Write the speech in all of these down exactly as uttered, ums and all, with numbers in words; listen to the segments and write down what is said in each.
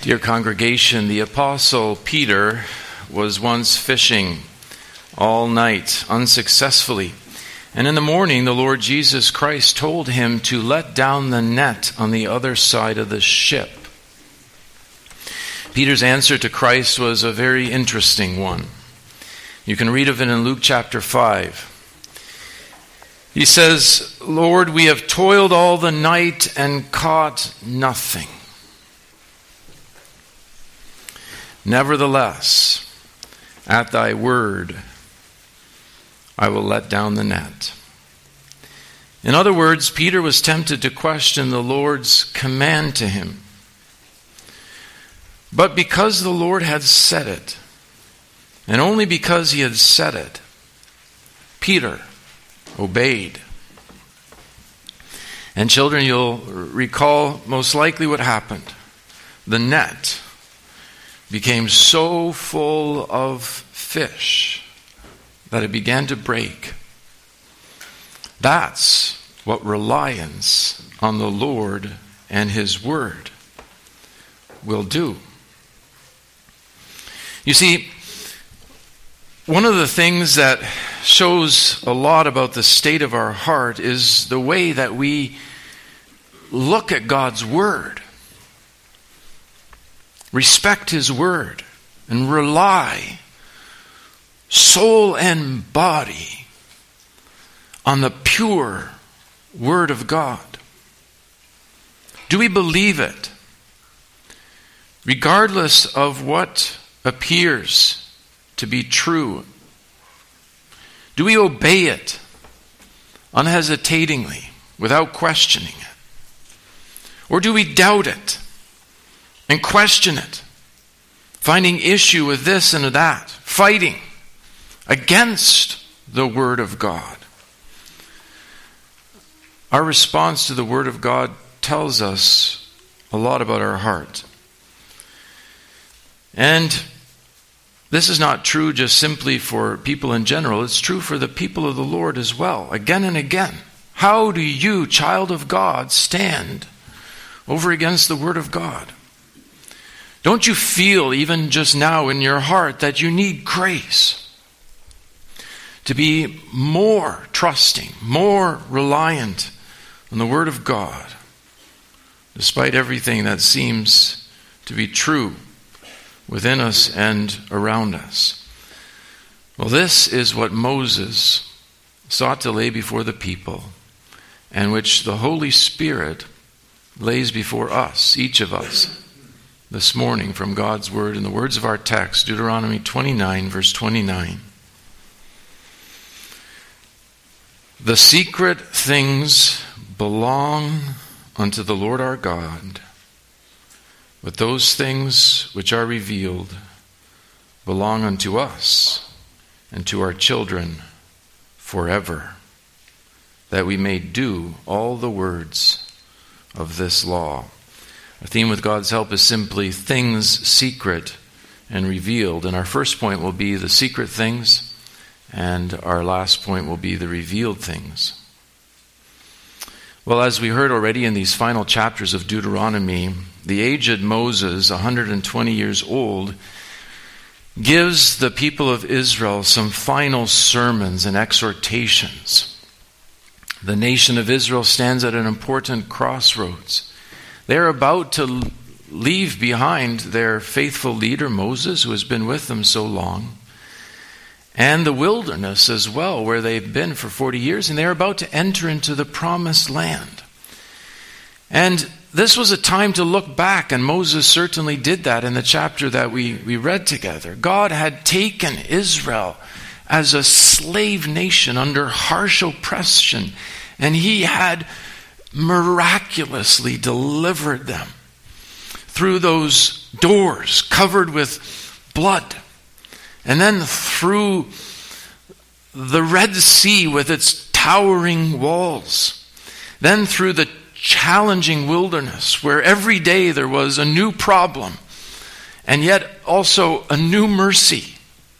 Dear congregation, the Apostle Peter was once fishing all night unsuccessfully. And in the morning, the Lord Jesus Christ told him to let down the net on the other side of the ship. Peter's answer to Christ was a very interesting one. You can read of it in Luke chapter five. He says, "Lord, we have toiled all the night and caught nothing. Nevertheless, at thy word, I will let down the net." In other words, Peter was tempted to question the Lord's command to him. But because the Lord had said it, and only because he had said it, Peter obeyed. And children, you'll recall most likely what happened. The net became so full of fish that it began to break. That's what reliance on the Lord and His Word will do. You see, one of the things that shows a lot about the state of our heart is the way that we look at God's Word, respect His Word, and rely soul and body on the pure Word of God. Do we believe it? Regardless of what appears to be true, do we obey it unhesitatingly, without questioning it? Or do we doubt it and question it, finding issue with this and that, fighting against the Word of God? Our response to the Word of God tells us a lot about our heart. And this is not true just simply for people in general. It's true for the people of the Lord as well, again and again. How do you, child of God, stand over against the Word of God? Don't you feel, even just now in your heart, that you need grace to be more trusting, more reliant on the Word of God, despite everything that seems to be true within us and around us? Well, this is what Moses sought to lay before the people, and which the Holy Spirit lays before us, each of us, this morning from God's Word, in the words of our text, Deuteronomy twenty-nine, verse twenty-nine. "The secret things belong unto the Lord our God, but those things which are revealed belong unto us and to our children forever, that we may do all the words of this law." Our theme with God's help is simply things secret and revealed. And our first point will be the secret things, and our last point will be the revealed things. Well, as we heard already in these final chapters of Deuteronomy, the aged Moses, one hundred twenty years old, gives the people of Israel some final sermons and exhortations. The nation of Israel stands at an important crossroads. They're about to leave behind their faithful leader, Moses, who has been with them so long, and the wilderness as well, where they've been for forty years, and they're about to enter into the promised land. And this was a time to look back, and Moses certainly did that in the chapter that we, we read together. God had taken Israel as a slave nation under harsh oppression, and He had miraculously delivered them through those doors covered with blood, and then through the Red Sea with its towering walls, then through the challenging wilderness where every day there was a new problem and yet also a new mercy.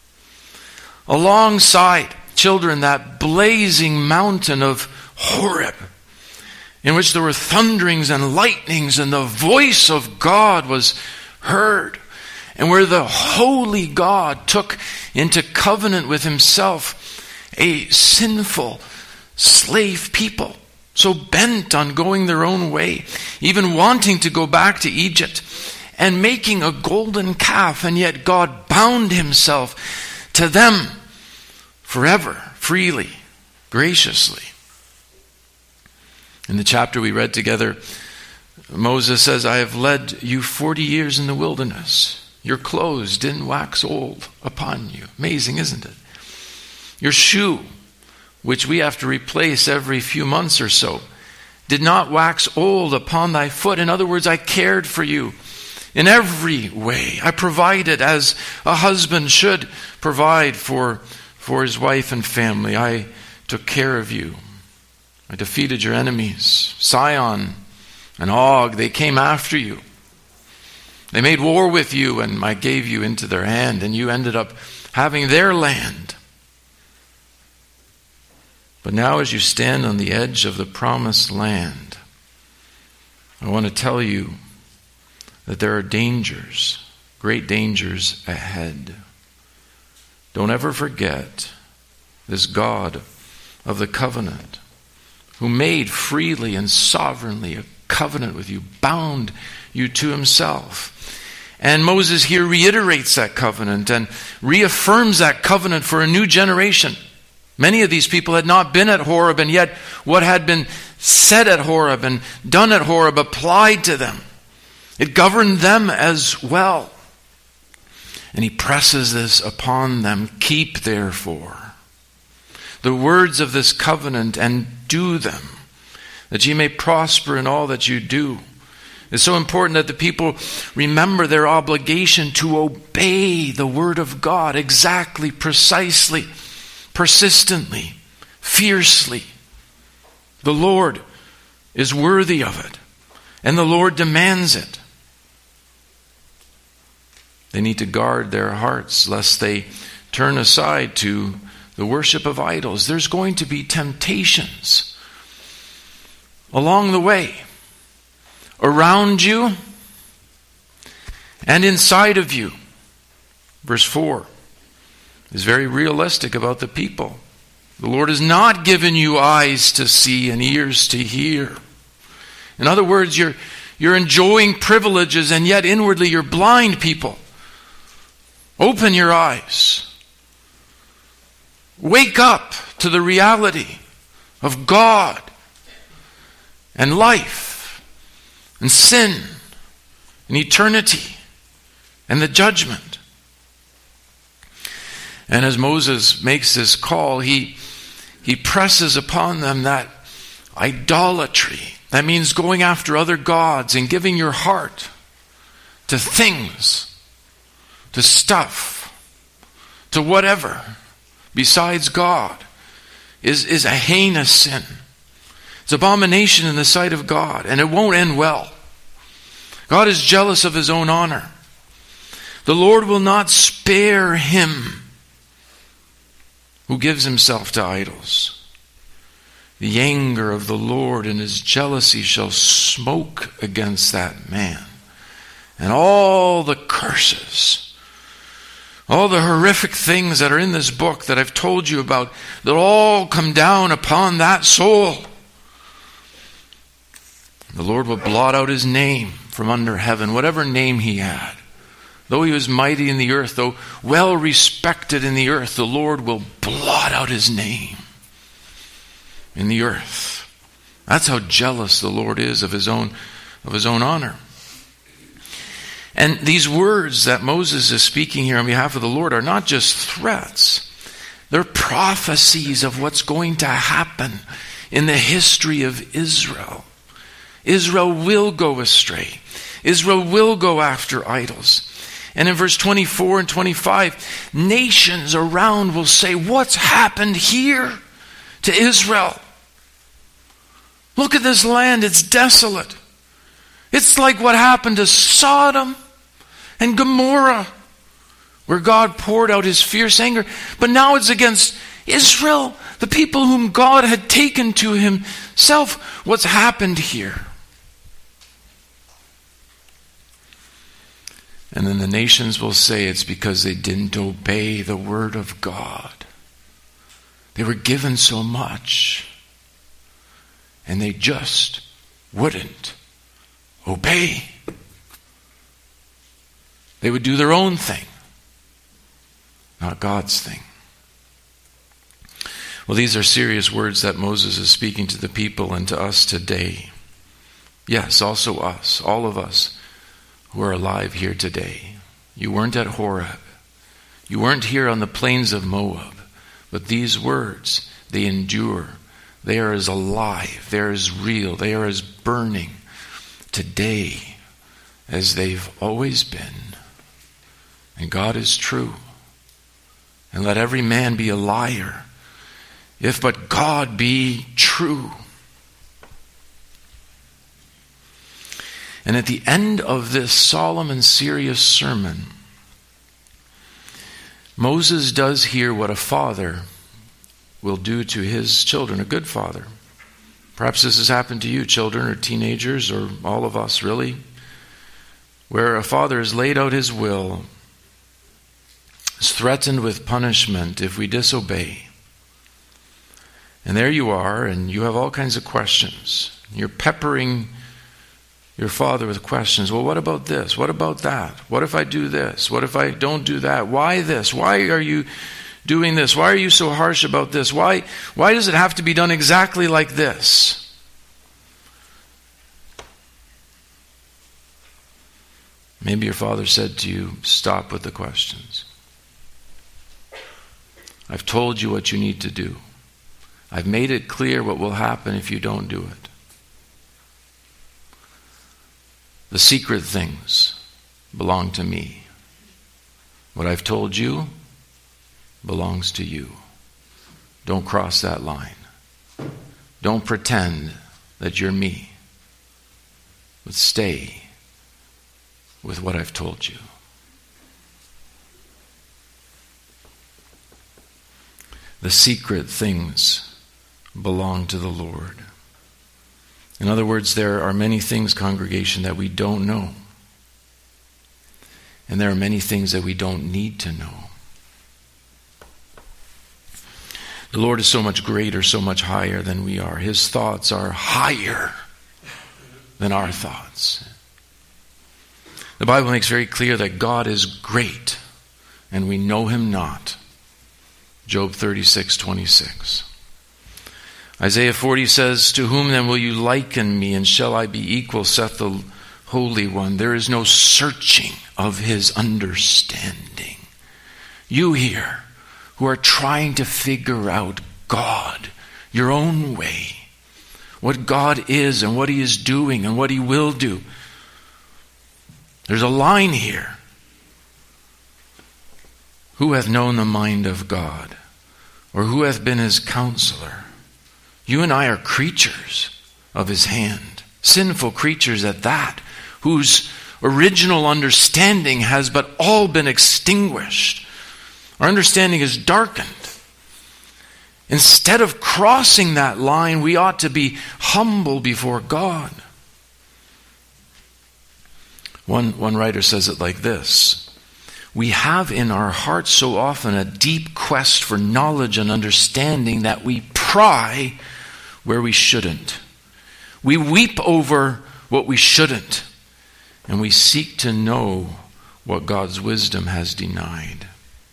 Alongside, children, that blazing mountain of Horeb, in which there were thunderings and lightnings, and the voice of God was heard, and where the holy God took into covenant with himself a sinful slave people, so bent on going their own way, even wanting to go back to Egypt and making a golden calf, and yet God bound himself to them forever, freely, graciously. In the chapter we read together, Moses says, I have led you forty years in the wilderness. Your clothes didn't wax old upon you. Amazing, isn't it? Your shoe, which we have to replace every few months or so, did not wax old upon thy foot. In other words, I cared for you in every way. I provided as a husband should provide for, for his wife and family. I took care of you. I defeated your enemies. Sihon and Og, they came after you. They made war with you, and I gave you into their hand, and you ended up having their land. But now as you stand on the edge of the promised land, I want to tell you that there are dangers, great dangers ahead. Don't ever forget this God of the covenant, who made freely and sovereignly a covenant with you, bound you to himself. And Moses here reiterates that covenant and reaffirms that covenant for a new generation. Many of these people had not been at Horeb, and yet what had been said at Horeb and done at Horeb applied to them. It governed them as well. And he presses this upon them. Keep therefore the words of this covenant and do them, that ye may prosper in all that you do. It's so important that the people remember their obligation to obey the word of God exactly, precisely, persistently, fiercely. The Lord is worthy of it, and the Lord demands it. They need to guard their hearts lest they turn aside to the worship of idols. There's going to be temptations along the way, around you and inside of you. Verse four is very realistic about the people. The Lord has not given you eyes to see and ears to hear. In other words, you're, you're enjoying privileges, and yet inwardly you're blind people. Open your eyes. Wake up to the reality of God and life and sin and eternity and the judgment. And as Moses makes this call, he, he presses upon them that idolatry. That means going after other gods and giving your heart to things, to stuff, to whatever besides God is, is a heinous sin. It's abomination in the sight of God, and it won't end well. God is jealous of his own honor. The Lord will not spare him who gives himself to idols. The anger of the Lord and his jealousy shall smoke against that man. And all the curses, all the horrific things that are in this book that I've told you about, they'll all come down upon that soul. The Lord will blot out his name from under heaven, whatever name he had. Though he was mighty in the earth, though well respected in the earth, the Lord will blot out his name in the earth. That's how jealous the Lord is of his own, of his own honor. And these words that Moses is speaking here on behalf of the Lord are not just threats. They're prophecies of what's going to happen in the history of Israel. Israel will go astray. Israel will go after idols. And in verse twenty-four and twenty-five, nations around will say, what's happened here to Israel? Look at this land, it's desolate. It's like what happened to Sodom and Gomorrah, where God poured out his fierce anger. But now it's against Israel, the people whom God had taken to himself. What's happened here? And then the nations will say it's because they didn't obey the word of God. They were given so much, and they just wouldn't obey. They would do their own thing, not God's thing. Well, these are serious words that Moses is speaking to the people and to us today. Yes, also us, all of us who are alive here today. You weren't at Horeb. You weren't here on the plains of Moab. But these words, they endure. They are as alive. They are as real. They are as burning today as they've always been. And God is true. And let every man be a liar, if but God be true. And at the end of this solemn and serious sermon, Moses does hear what a father will do to his children, a good father. Perhaps this has happened to you, children or teenagers, or all of us really, where a father has laid out his will, is threatened with punishment if we disobey. And there you are, and you have all kinds of questions. You're peppering your father with questions. Well, what about this? What about that? What if I do this? What if I don't do that? Why this? Why are you doing this? Why are you so harsh about this? Why, why does it have to be done exactly like this? Maybe your father said to you, stop with the questions. I've told you what you need to do. I've made it clear what will happen if you don't do it. The secret things belong to me. What I've told you belongs to you. Don't cross that line. Don't pretend that you're me, but stay with what I've told you. The secret things belong to the Lord. In other words, there are many things, congregation, that we don't know. And there are many things that we don't need to know. The Lord is so much greater, so much higher than we are. His thoughts are higher than our thoughts. The Bible makes very clear that God is great, and we know him not. Job thirty-six twenty-six. Isaiah forty says, to whom then will you liken me, and shall I be equal, saith the Holy One. There is no searching of his understanding. You here, who are trying to figure out God your own way, what God is and what he is doing and what he will do. There's a line here. Who hath known the mind of God? Or who hath been his counselor? You and I are creatures of his hand, sinful creatures at that, whose original understanding has but all been extinguished. Our understanding is darkened. Instead of crossing that line, we ought to be humble before God. One, one writer says it like this: we have in our hearts so often a deep quest for knowledge and understanding that we pry where we shouldn't. We weep over what we shouldn't, and we seek to know what God's wisdom has denied.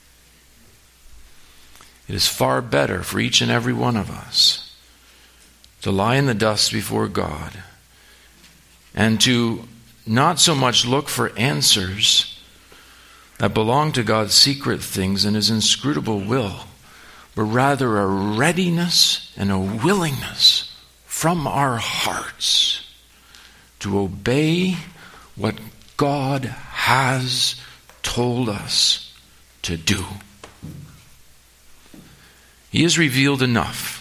It is far better for each and every one of us to lie in the dust before God and to not so much look for answers that belong to God's secret things and his inscrutable will, but rather a readiness and a willingness from our hearts to obey what God has told us to do. He has revealed enough.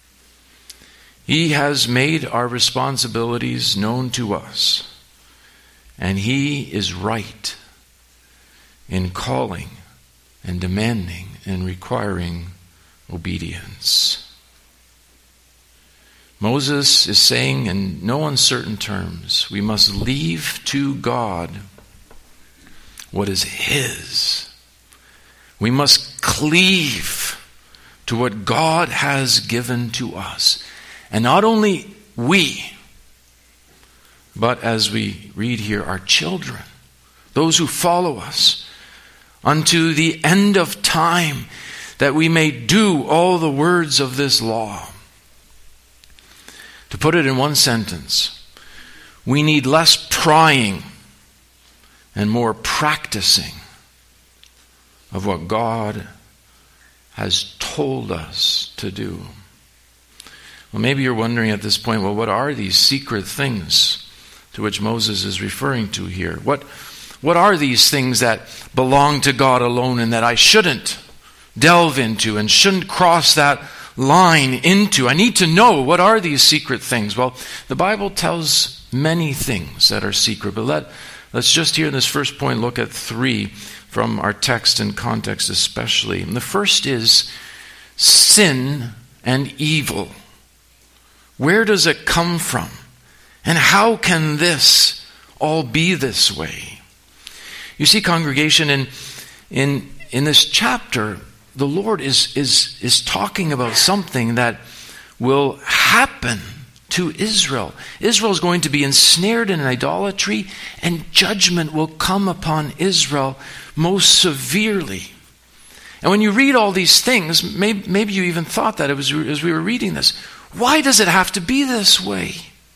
He has made our responsibilities known to us. And he is right in calling and demanding and requiring obedience. Moses is saying in no uncertain terms, we must leave to God what is His. We must cleave to what God has given to us. And not only we, but as we read here, our children, those who follow us, unto the end of time, that we may do all the words of this law. To put it in one sentence, we need less prying and more practicing of what God has told us to do. Well, maybe you're wondering at this point, well, what are these secret things to which Moses is referring to here? What, what are these things that belong to God alone and that I shouldn't delve into and shouldn't cross that line into? I need to know, what are these secret things? Well, the Bible tells many things that are secret, but let, let's just here in this first point look at three from our text and context especially. And the first is sin and evil. Where does it come from? And how can this all be this way? You see, congregation, in in in this chapter, the Lord is is is talking about something that will happen to Israel. Israel is going to be ensnared in idolatry, and judgment will come upon Israel most severely. And when you read all these things, maybe, maybe you even thought that it was as we were reading this. Why does it have to be this way?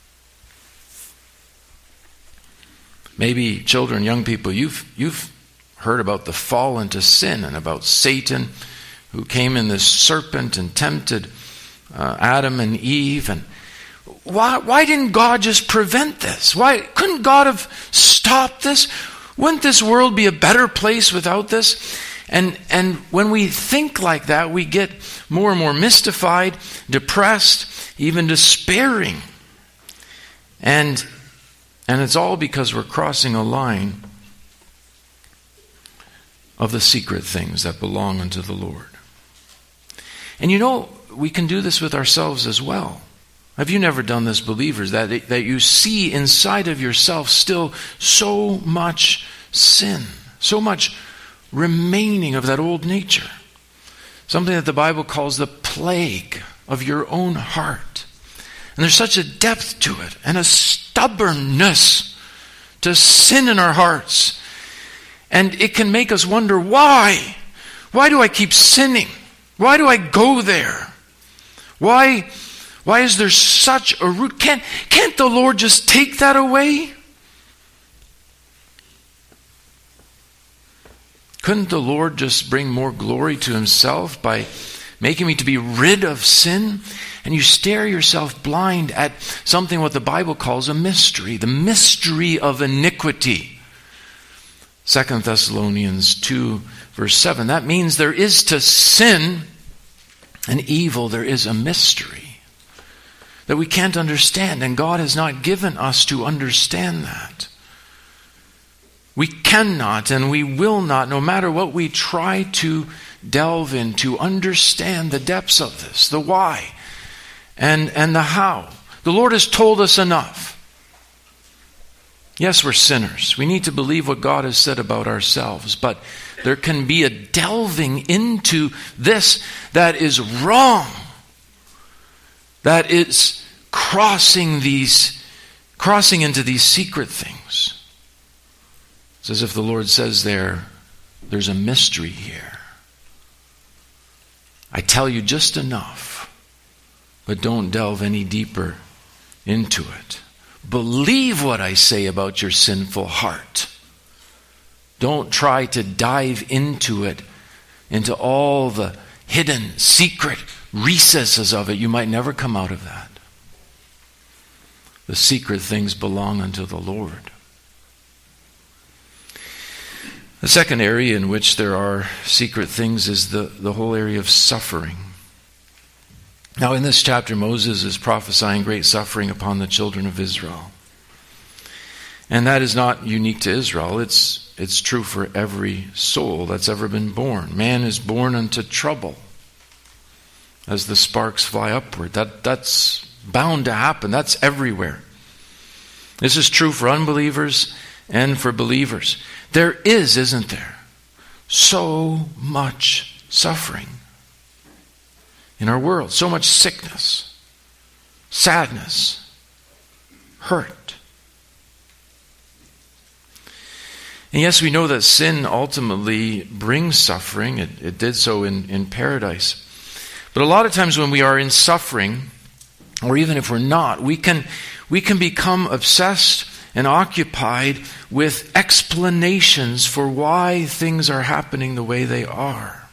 Maybe children, young people, you've you've heard about the fall into sin and about Satan, who came in this serpent and tempted uh, Adam and Eve. And why why didn't God just prevent this? Why couldn't God have stopped this? Wouldn't this world be a better place without this? And and when we think like that, we get more and more mystified, depressed, even despairing. And and it's all because we're crossing a line of the secret things that belong unto the Lord. And you know, we can do this with ourselves as well. Have you never done this, believers, that, that you see inside of yourself still so much sin, so much remaining of that old nature? Something that the Bible calls the plague of your own heart. And there's such a depth to it and a stubbornness to sin in our hearts. And it can make us wonder, why? Why do I keep sinning? Why do I go there? Why, why is there such a root? Can't, can't the Lord just take that away? Couldn't the Lord just bring more glory to Himself by making me to be rid of sin? And you stare yourself blind at something what the Bible calls a mystery, the mystery of iniquity. Second Thessalonians two, verse seven. That means there is to sin and evil, there is a mystery that we can't understand, and God has not given us to understand that. We cannot and we will not, no matter what we try to delve into, understand the depths of this, the why and, and the how. The Lord has told us enough. Yes, we're sinners. We need to believe what God has said about ourselves, but there can be a delving into this that is wrong, that is crossing these, crossing into these secret things. It's as if the Lord says there, there's a mystery here. I tell you just enough, but don't delve any deeper into it. Believe what I say about your sinful heart. Don't try to dive into it, into all the hidden, secret recesses of it. You might never come out of that. The secret things belong unto the Lord. The second area in which there are secret things is the, the whole area of suffering. Now, in this chapter, Moses is prophesying great suffering upon the children of Israel. And that is not unique to Israel. It's, it's true for every soul that's ever been born. Man is born unto trouble as the sparks fly upward. That, that's bound to happen. That's everywhere. This is true for unbelievers and for believers. There is, isn't there, so much suffering in our world, so much sickness, sadness, hurt. And yes, we know that sin ultimately brings suffering. It, it did so in, in paradise. But a lot of times when we are in suffering, or even if we're not, we can, we can become obsessed and occupied with explanations for why things are happening the way they are.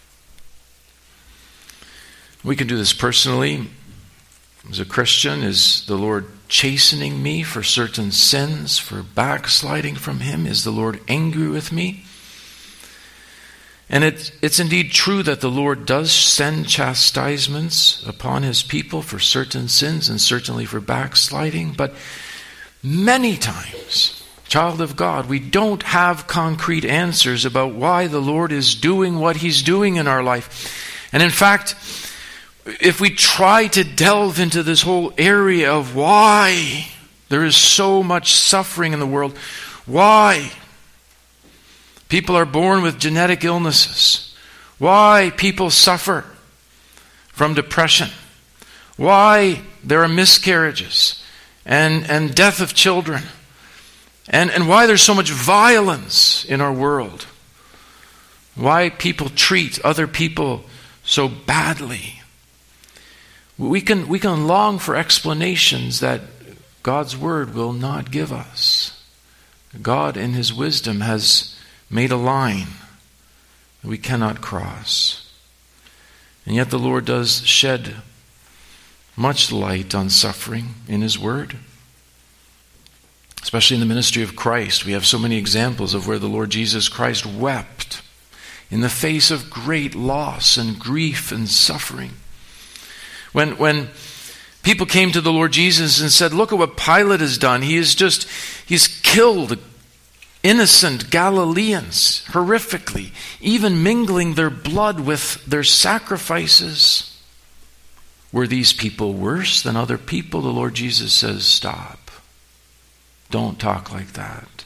We can do this personally. As a Christian, is the Lord chastening me for certain sins, for backsliding from Him? Is the Lord angry with me? And it, it's indeed true that the Lord does send chastisements upon His people for certain sins and certainly for backsliding. But many times, child of God, we don't have concrete answers about why the Lord is doing what He's doing in our life. And in fact, if we try to delve into this whole area of why there is so much suffering in the world, why people are born with genetic illnesses, why people suffer from depression, why there are miscarriages and, and death of children, and, and why there's so much violence in our world, why people treat other people so badly. We can, we can long for explanations that God's Word will not give us. God in His wisdom has made a line that we cannot cross. And yet the Lord does shed much light on suffering in His Word. Especially in the ministry of Christ, we have so many examples of where the Lord Jesus Christ wept in the face of great loss and grief and suffering. When when people came to the Lord Jesus and said, look at what Pilate has done. He is just, he's killed innocent Galileans horrifically, even mingling their blood with their sacrifices. Were these people worse than other people? The Lord Jesus says, stop. Don't talk like that.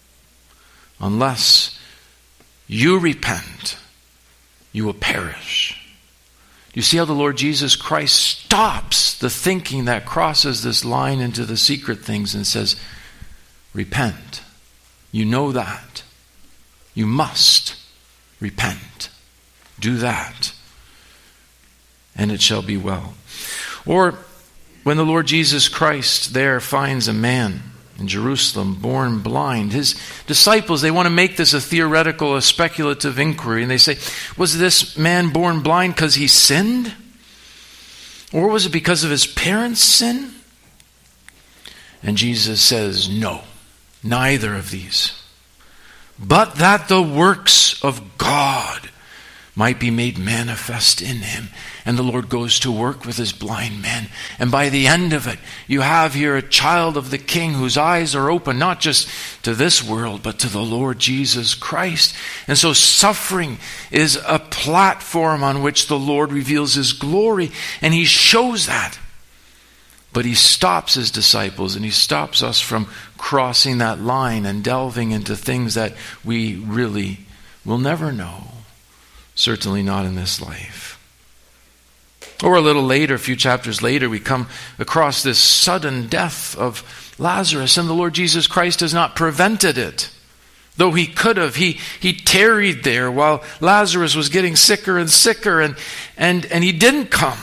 Unless you repent, you will perish. You see how the Lord Jesus Christ stops the thinking that crosses this line into the secret things and says, repent. You know that. You must repent. Do that, and it shall be well. Or when the Lord Jesus Christ there finds a man in Jerusalem born blind, his disciples, they want to make this a theoretical, a speculative inquiry, and they say, was this man born blind because he sinned? Or was it because of his parents' sin? And Jesus says, no, neither of these. But that the works of God might be made manifest in him. And the Lord goes to work with his blind man. And by the end of it, you have here a child of the King whose eyes are open, not just to this world, but to the Lord Jesus Christ. And so suffering is a platform on which the Lord reveals his glory. And he shows that. But he stops his disciples, and he stops us from crossing that line and delving into things that we really will never know. Certainly not in this life. Or a little later, a few chapters later, we come across this sudden death of Lazarus, and the Lord Jesus Christ has not prevented it. Though he could have, he, he tarried there while Lazarus was getting sicker and sicker, and, and, and he didn't come.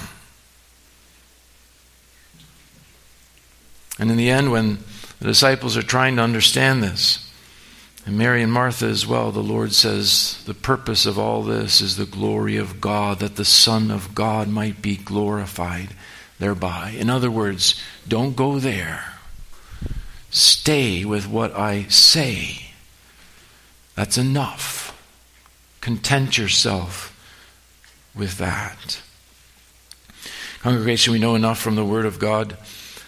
And in the end, when the disciples are trying to understand this, and Mary and Martha as well, the Lord says, the purpose of all this is the glory of God, that the Son of God might be glorified thereby. In other words, don't go there. Stay with what I say. That's enough. Content yourself with that. Congregation, we know enough from the Word of God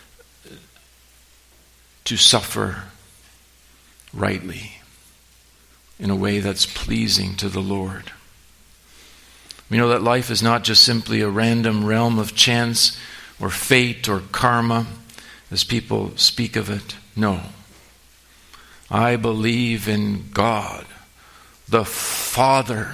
to suffer rightly, in a way that's pleasing to the Lord. We know that life is not just simply a random realm of chance or fate or karma, as people speak of it. No. I believe in God, the Father,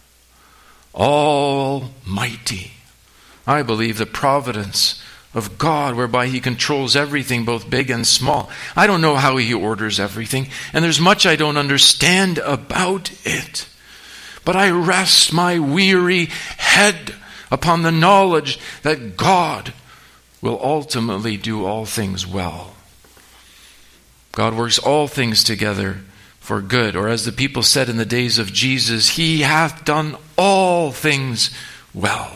Almighty. I believe the providence of God, whereby he controls everything, both big and small. I don't know how he orders everything, and there's much I don't understand about it. But I rest my weary head upon the knowledge that God will ultimately do all things well. God works all things together for good, or as the people said in the days of Jesus, he hath done all things well.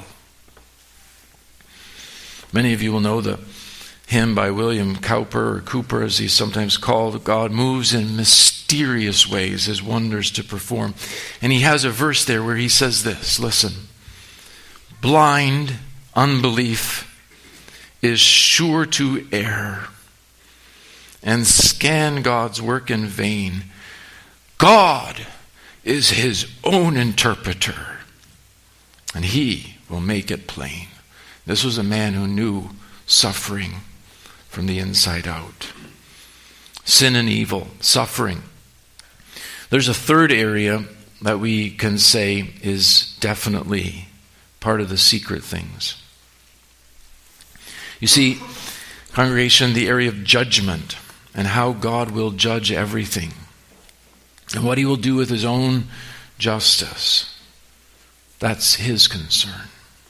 Many of you will know the hymn by William Cowper, or Cooper as he's sometimes called, God moves in mysterious ways, his wonders to perform. And he has a verse there where he says this, listen, blind unbelief is sure to err and scan God's work in vain. God is his own interpreter, and he will make it plain. This was a man who knew suffering from the inside out. Sin and evil, suffering. There's a third area that we can say is definitely part of the secret things. You see, congregation, the area of judgment and how God will judge everything and what he will do with his own justice. That's his concern.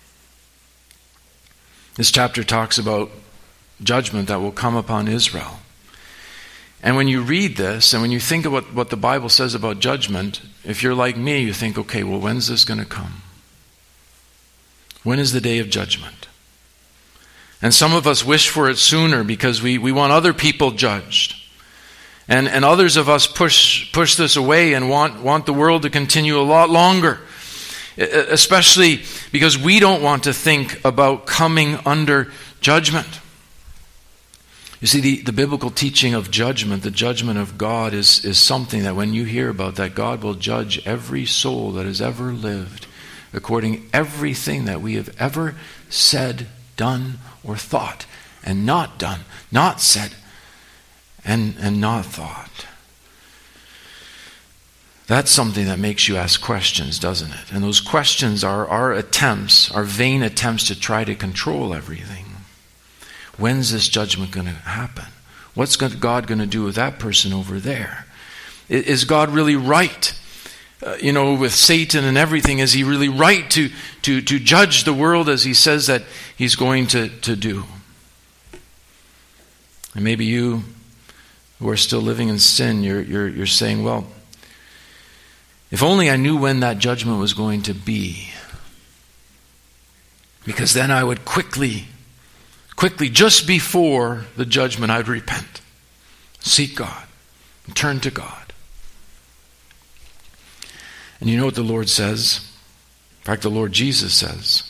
This chapter talks about judgment that will come upon Israel. And when you read this, and when you think about what the Bible says about judgment, if you're like me, you think, okay, well, when's this going to come? When is the day of judgment? And some of us wish for it sooner because we, we want other people judged. And, and others of us push push this away and want, want the world to continue a lot longer. Especially because we don't want to think about coming under judgment. You see, the, the biblical teaching of judgment, the judgment of God, is, is something that when you hear about that, God will judge every soul that has ever lived according to everything that we have ever said, done, or thought, and not done, not said, and, and not thought. That's something that makes you ask questions, doesn't it? And those questions are our attempts, our vain attempts to try to control everything. When's this judgment going to happen? What's God going to do with that person over there? Is God really right? Uh, you know, with Satan and everything, is he really right to, to, to judge the world as he says that he's going to, to do? And maybe you who are still living in sin, you're, you're, you're saying, well, if only I knew when that judgment was going to be, because then I would quickly, quickly, just before the judgment, I'd repent, seek God, and turn to God. And you know what the Lord says? In fact, the Lord Jesus says,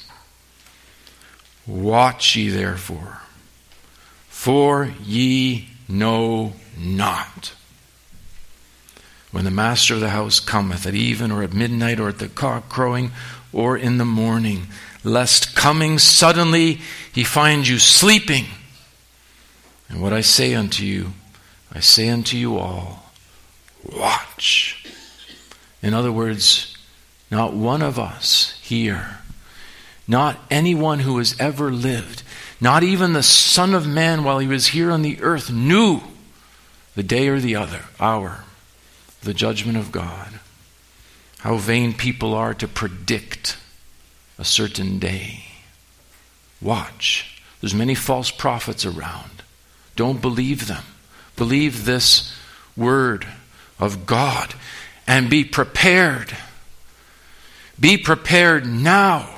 watch ye therefore, for ye know not when the master of the house cometh, at even or at midnight or at the cock crowing or in the morning, lest coming suddenly he find you sleeping. And what I say unto you, I say unto you all, watch. In other words, not one of us here, not anyone who has ever lived, not even the Son of Man while he was here on the earth knew the day or the other hour, the judgment of God. How vain people are to predict a certain day. Watch. There's many false prophets around. Don't believe them. Believe this word of God and be prepared. Be prepared now.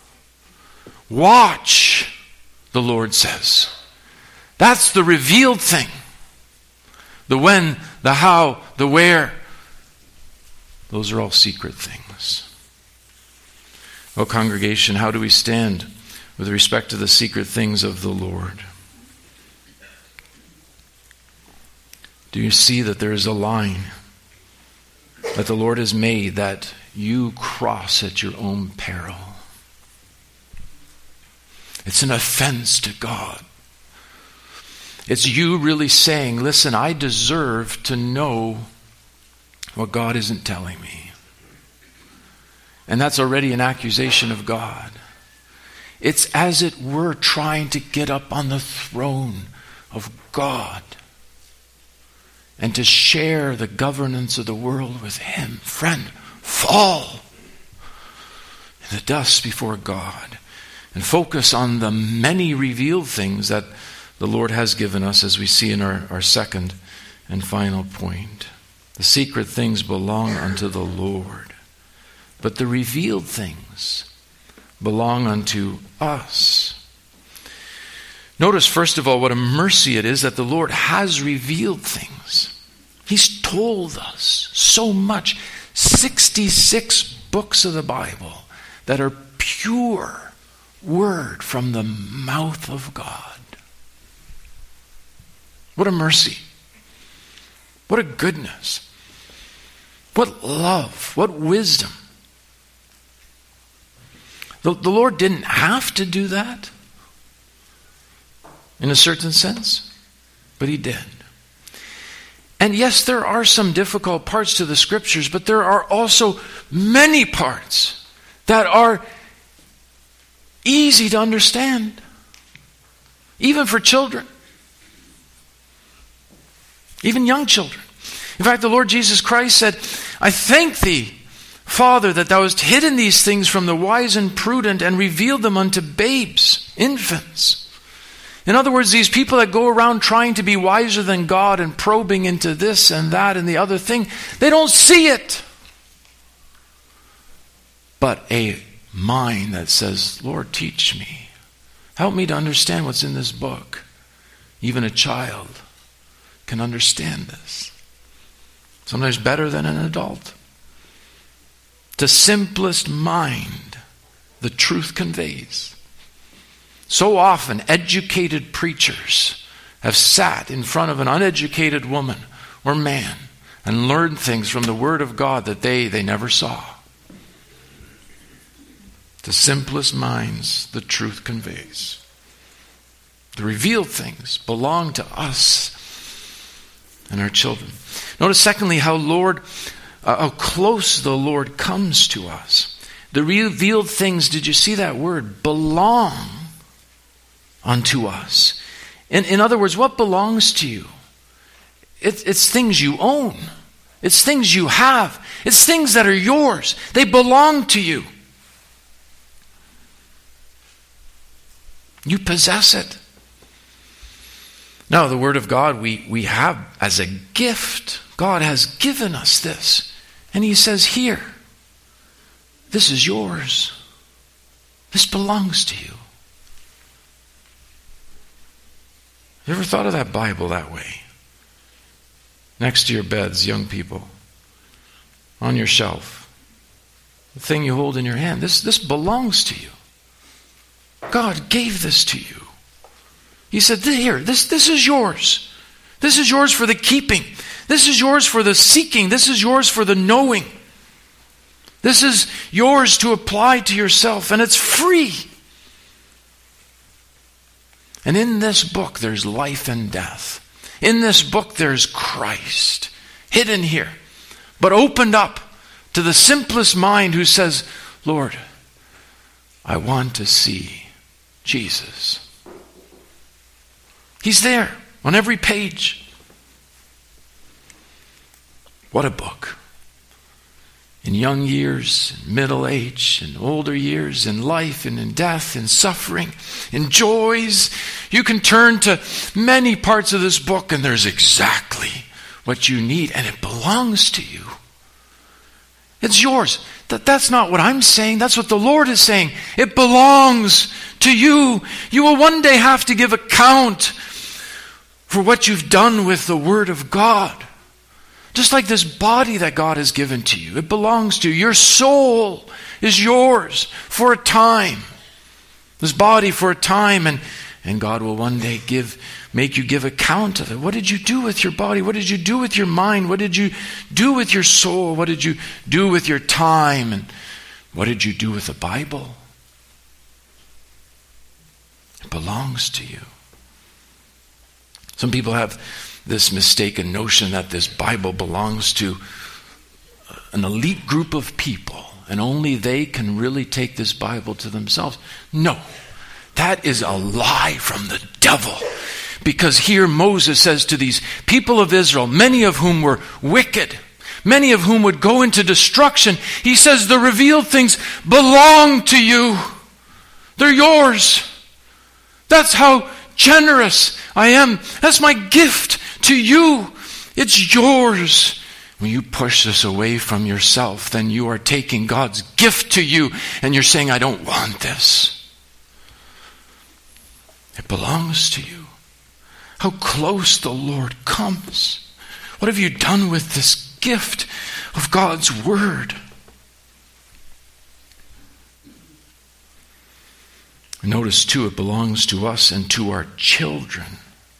Watch, the Lord says. That's the revealed thing. The when, the how, the where. Those are all secret things. Well, congregation, how do we stand with respect to the secret things of the Lord? Do you see that there is a line that the Lord has made that you cross at your own peril? It's an offense to God. It's you really saying, listen, I deserve to know what God isn't telling me. And that's already an accusation of God. It's as it were trying to get up on the throne of God and to share the governance of the world with Him. Friend, fall in the dust before God and focus on the many revealed things that the Lord has given us, as we see in our, our second and final point. The secret things belong unto the Lord, but the revealed things belong unto us. Notice, first of all, what a mercy it is that the Lord has revealed things. He's told us so much. sixty-six books of the Bible that are pure word from the mouth of God. What a mercy. What a goodness. What love. What wisdom. The, the Lord didn't have to do that in a certain sense, but He did. And yes, there are some difficult parts to the Scriptures, but there are also many parts that are easy to understand, even for children, even young children. In fact, the Lord Jesus Christ said, I thank Thee, Father, that Thou hast hidden these things from the wise and prudent and revealed them unto babes, infants. In other words, these people that go around trying to be wiser than God and probing into this and that and the other thing, they don't see it. But a mind that says, Lord, teach me. Help me to understand what's in this book. Even a child can understand this. Sometimes better than an adult. The simplest mind, the truth conveys. So often, educated preachers have sat in front of an uneducated woman or man and learned things from the Word of God that they, they never saw. The simplest minds, the truth conveys. The revealed things belong to us and our children. Notice, secondly, how Lord, uh, how close the Lord comes to us. The revealed things, did you see that word? Belong unto us. In, in other words, what belongs to you? It, it's things you own. It's things you have. It's things that are yours. They belong to you. You possess it. Now, the Word of God we, we have as a gift. God has given us this. And He says, here, this is yours. This belongs to you. You ever thought of that Bible that way? Next to your beds, young people. On your shelf. The thing you hold in your hand. This, this belongs to you. God gave this to you. He said, here, this, this is yours. This is yours for the keeping. This is yours for the seeking. This is yours for the knowing. This is yours to apply to yourself, and it's free. And in this book, there's life and death. In this book, there's Christ, hidden here, but opened up to the simplest mind who says, Lord, I want to see Jesus. He's there on every page. What a book. In young years, in middle age, in older years, in life and in death, in suffering, in joys, you can turn to many parts of this book and there's exactly what you need, and it belongs to you. It's yours. That, that's not what I'm saying. That's what the Lord is saying. It belongs to you. You will one day have to give account for what you've done with the Word of God. Just like this body that God has given to you. It belongs to you. Your soul is yours for a time. This body for a time, and, and God will one day give, make you give account of it. What did you do with your body? What did you do with your mind? What did you do with your soul? What did you do with your time? And what did you do with the Bible? It belongs to you. Some people have this mistaken notion that this Bible belongs to an elite group of people, and only they can really take this Bible to themselves. No, that is a lie from the devil. Because here Moses says to these people of Israel, many of whom were wicked, many of whom would go into destruction, he says the revealed things belong to you. They're yours. That's how generous I am. That's my gift to you. It's yours. When you push this away from yourself, then you are taking God's gift to you and you're saying, I don't want this. It belongs to you. How close the Lord comes. What have you done with this gift of God's word? Notice too, it belongs to us and to our children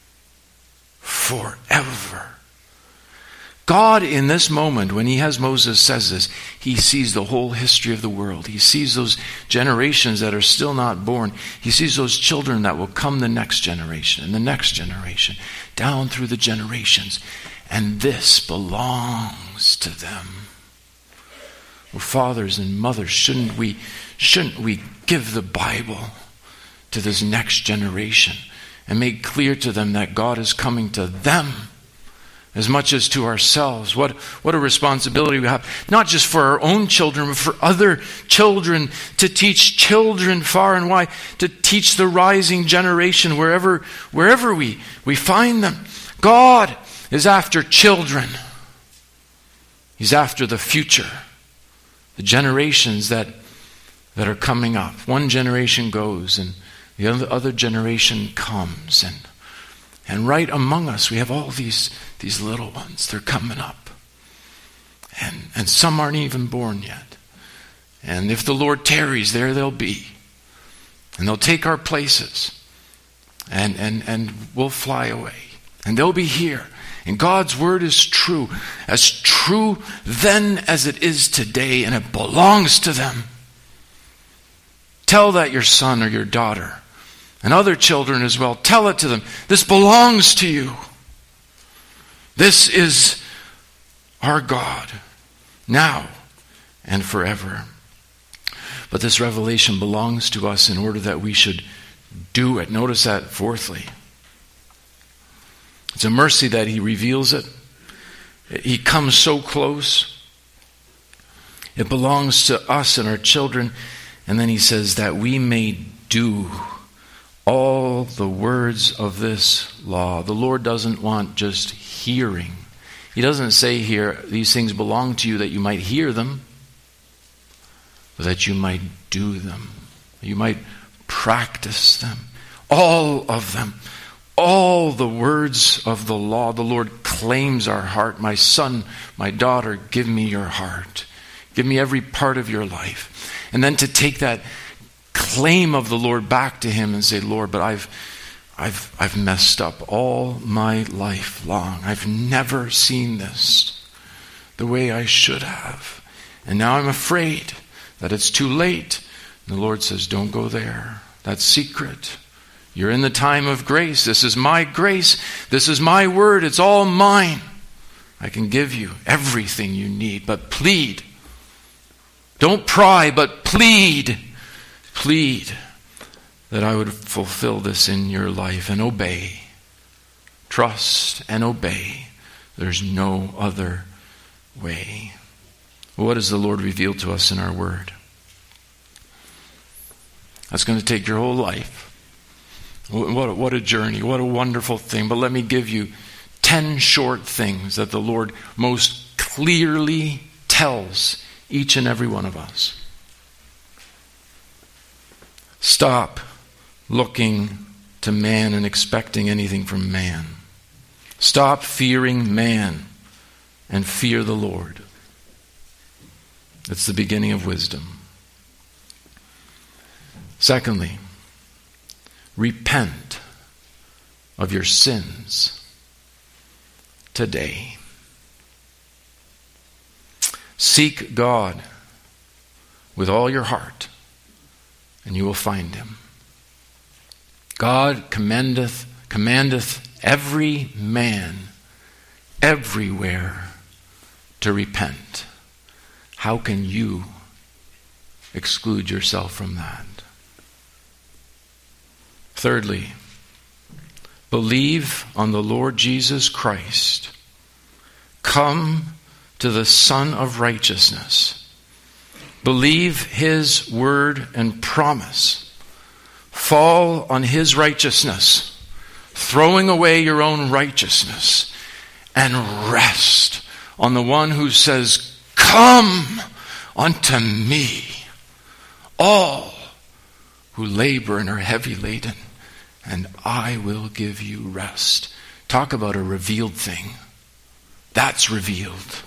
forever. God, in this moment, when he has Moses says this, he sees the whole history of the world. He sees those generations that are still not born. He sees those children that will come the next generation and the next generation, down through the generations. And this belongs to them. Well, fathers and mothers, shouldn't we, shouldn't we give the Bible to this next generation and make clear to them that God is coming to them as much as to ourselves? What, what a responsibility we have, not just for our own children, but for other children, to teach children far and wide, to teach the rising generation wherever, wherever we, we find them. God is after children. He's after the future, the generations that, that are coming up. One generation goes and the other, other generation comes, and And right among us, we have all these, these little ones. They're coming up. And, and some aren't even born yet. And if the Lord tarries, there they'll be. And they'll take our places. And, and, and we'll fly away. And they'll be here. And God's word is true. As true then as it is today. And it belongs to them. Tell that your son or your daughter. And other children as well. Tell it to them. This belongs to you. This is our God, now and forever. But this revelation belongs to us in order that we should do it. Notice that, fourthly. It's a mercy that he reveals it. He comes so close. It belongs to us and our children. And then he says that we may do all the words of this law. The Lord doesn't want just hearing. He doesn't say here, these things belong to you that you might hear them, but that you might do them. You might practice them. All of them. All the words of the law. The Lord claims our heart. My son, my daughter, give me your heart. Give me every part of your life. And then to take that claim of the Lord back to him and say, Lord, but I've I've I've messed up all my life long. I've never seen this the way I should have. And now I'm afraid that it's too late. And the Lord says, don't go there. That's secret. You're in the time of grace. This is my grace. This is my word. It's all mine. I can give you everything you need, but plead. Don't pry, but plead. Plead that I would fulfill this in your life and obey. Trust and obey. There's no other way. What does the Lord reveal to us in our word? That's going to take your whole life. What a, what a journey. What a wonderful thing. But let me give you ten short things that the Lord most clearly tells each and every one of us. Stop looking to man and expecting anything from man. Stop fearing man and fear the Lord. It's the beginning of wisdom. Secondly, repent of your sins today. Seek God with all your heart, and you will find him. God commandeth, commandeth every man everywhere to repent. How can you exclude yourself from that? Thirdly, believe on the Lord Jesus Christ. Come to the Son of Righteousness. Believe His word and promise. Fall on His righteousness, throwing away your own righteousness, and rest on the one who says, "Come unto me, all who labor and are heavy laden, and I will give you rest." Talk about a revealed thing. That's revealed.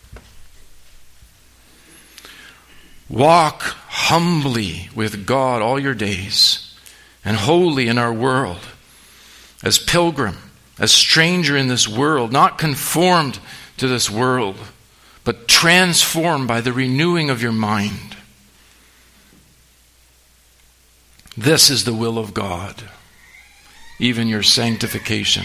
Walk humbly with God all your days, and holy in our world, as pilgrim, as stranger in this world, not conformed to this world, but transformed by the renewing of your mind. This is the will of God, even your sanctification.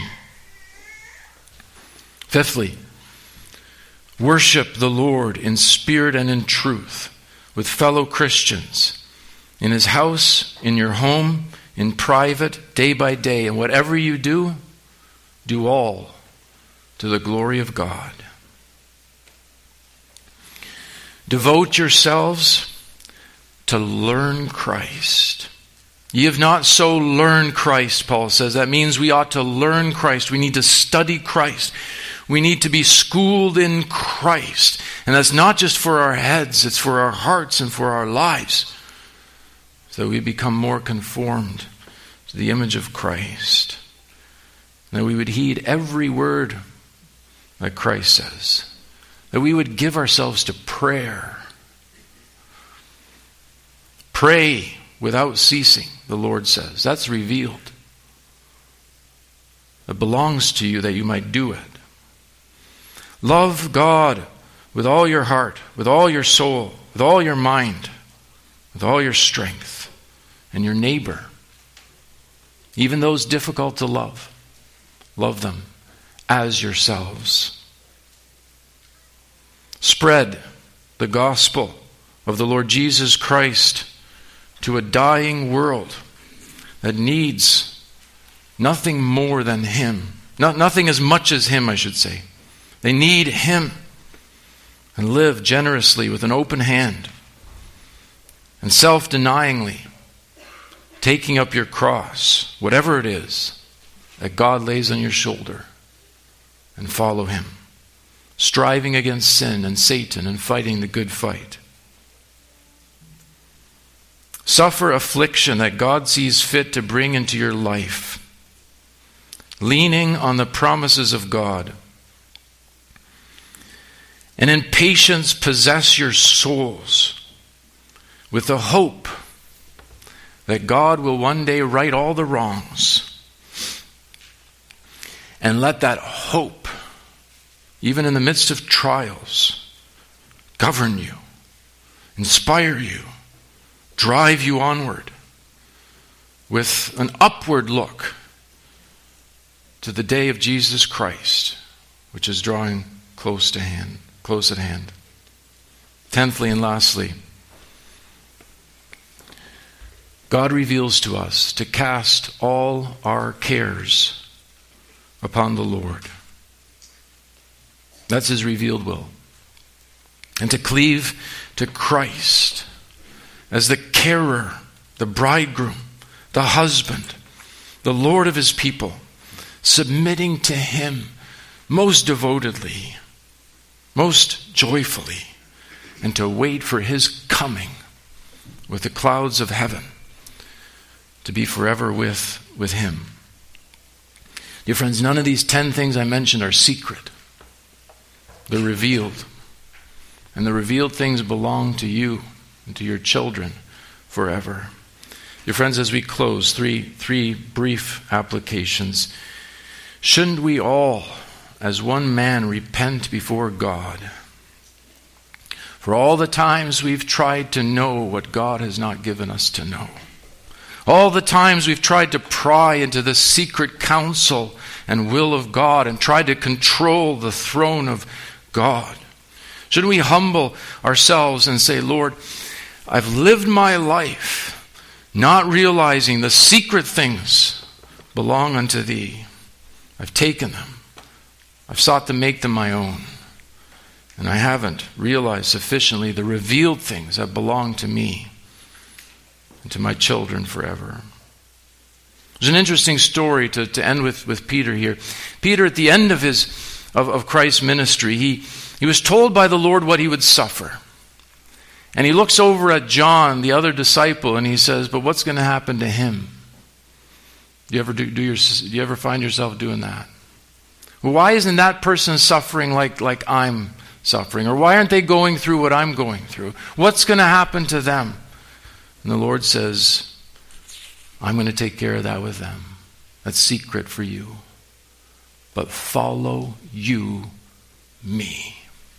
Fifthly, worship the Lord in spirit and in truth with fellow Christians, in His house, in your home, in private, day by day. And whatever you do, do all to the glory of God. Devote yourselves to learn Christ. Ye have not so learned Christ, Paul says. That means we ought to learn Christ. We need to study Christ. We need to be schooled in Christ. And that's not just for our heads, it's for our hearts and for our lives, so we become more conformed to the image of Christ. That we would heed every word that Christ says. That we would give ourselves to prayer. Pray without ceasing, the Lord says. That's revealed. It belongs to you that you might do it. Love God with all your heart, with all your soul, with all your mind, with all your strength, and your neighbor, even those difficult to love, love them as yourselves. Spread the gospel of the Lord Jesus Christ to a dying world that needs nothing more than Him. Not, nothing as much as Him, I should say. They need Him. And live generously with an open hand and self-denyingly, taking up your cross, whatever it is that God lays on your shoulder, and follow Him, striving against sin and Satan and fighting the good fight. Suffer affliction that God sees fit to bring into your life, leaning on the promises of God. And in patience possess your souls with the hope that God will one day right all the wrongs. And let that hope, even in the midst of trials, govern you, inspire you, drive you onward with an upward look to the day of Jesus Christ, which is drawing close to hand. Close at hand. Tenthly and lastly, God reveals to us to cast all our cares upon the Lord. That's His revealed will. And to cleave to Christ as the carer, the bridegroom, the husband, the Lord of His people, submitting to Him most devotedly, most joyfully, and to wait for His coming with the clouds of heaven to be forever with, with Him. Dear friends, none of these ten things I mentioned are secret. They're revealed. And the revealed things belong to you and to your children forever. Dear friends, as we close, three, three brief applications. Shouldn't we all, as one man, repent before God for all the times we've tried to know what God has not given us to know? All the times we've tried to pry into the secret counsel and will of God and try to control the throne of God? Shouldn't we humble ourselves and say, Lord, I've lived my life not realizing the secret things belong unto thee. I've taken them. I've sought to make them my own. And I haven't realized sufficiently the revealed things that belong to me and to my children forever. There's an interesting story to, to end with, with Peter here. Peter, at the end of his of, of Christ's ministry, he, he was told by the Lord what he would suffer. And he looks over at John, the other disciple, and he says, but what's going to happen to him? Do you ever do, do, your, do you ever find yourself doing that? Well, why isn't that person suffering like, like I'm suffering? Or why aren't they going through what I'm going through? What's going to happen to them? And the Lord says, I'm going to take care of that with them. That's secret for you. But follow you me.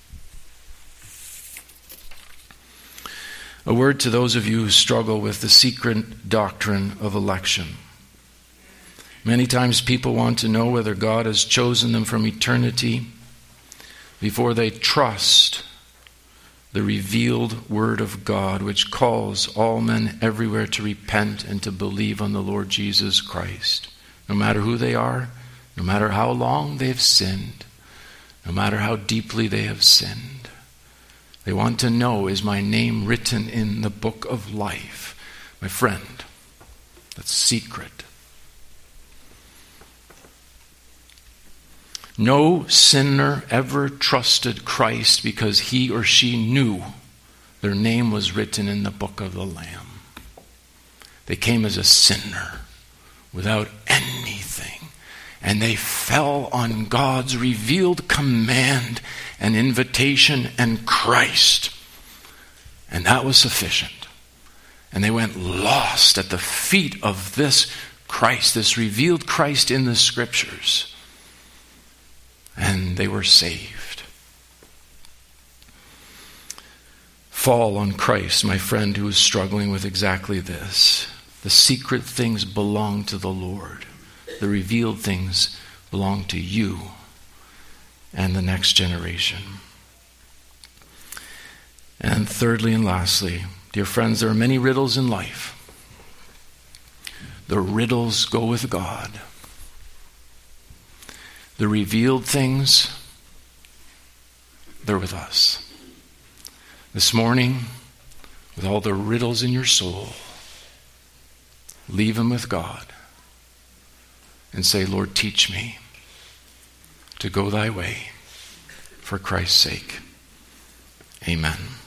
A word to those of you who struggle with the secret doctrine of election. Many times people want to know whether God has chosen them from eternity before they trust the revealed word of God, which calls all men everywhere to repent and to believe on the Lord Jesus Christ. No matter who they are, no matter how long they've sinned, no matter how deeply they have sinned. They want to know, is my name written in the book of life? My friend, that's secret. No sinner ever trusted Christ because he or she knew their name was written in the book of the Lamb. They came as a sinner without anything, and they fell on God's revealed command and invitation and Christ. And that was sufficient. And they went lost at the feet of this Christ, this revealed Christ in the Scriptures. And they were saved. Fall on Christ, my friend who is struggling with exactly this. The secret things belong to the Lord. The revealed things belong to you and the next generation. And thirdly and lastly, dear friends, there are many riddles in life. The riddles go with God. The revealed things, they're with us. This morning, with all the riddles in your soul, leave them with God and say, Lord, teach me to go thy way for Christ's sake. Amen.